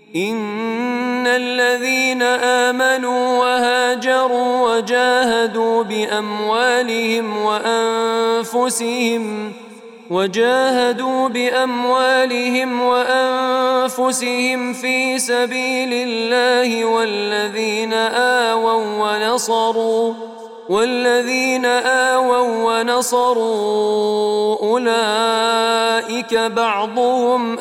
إن الذين آمنوا وهاجروا وجاهدوا بأموالهم وأنفسهم في سبيل الله والذين آووا ونصروا أولئك بعضهم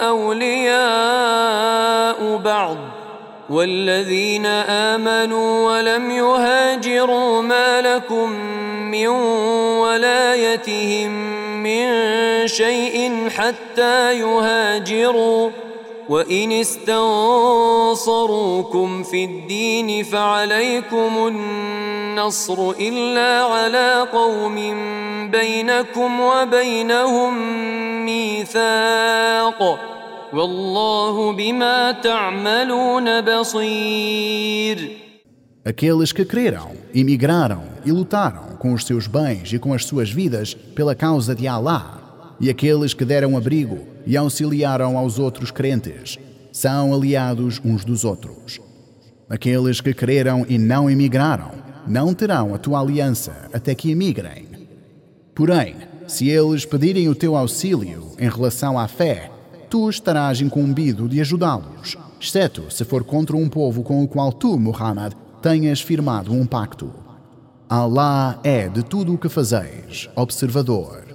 أولياء بعض والذين آمنوا ولم يهاجروا ما لكم من ولايتهم من شيء حتى يهاجروا وإن استنصروكم في الدين فعليكم النصر إلا على قوم بينكم وبينهم ميثاق والله بما تعملون بصير. Aqueles que creram, emigraram e lutaram com os seus bens e com as suas vidas pela causa de Allah, e aqueles que deram abrigo e auxiliaram aos outros crentes, são aliados uns dos outros. Aqueles que creram e não emigraram, não terão a tua aliança até que emigrem. Porém, se eles pedirem o teu auxílio em relação à fé, tu estarás incumbido de ajudá-los, exceto se for contra um povo com o qual tu, Muhammad, tenhas firmado um pacto. Allah é de tudo o que fazeis, observador.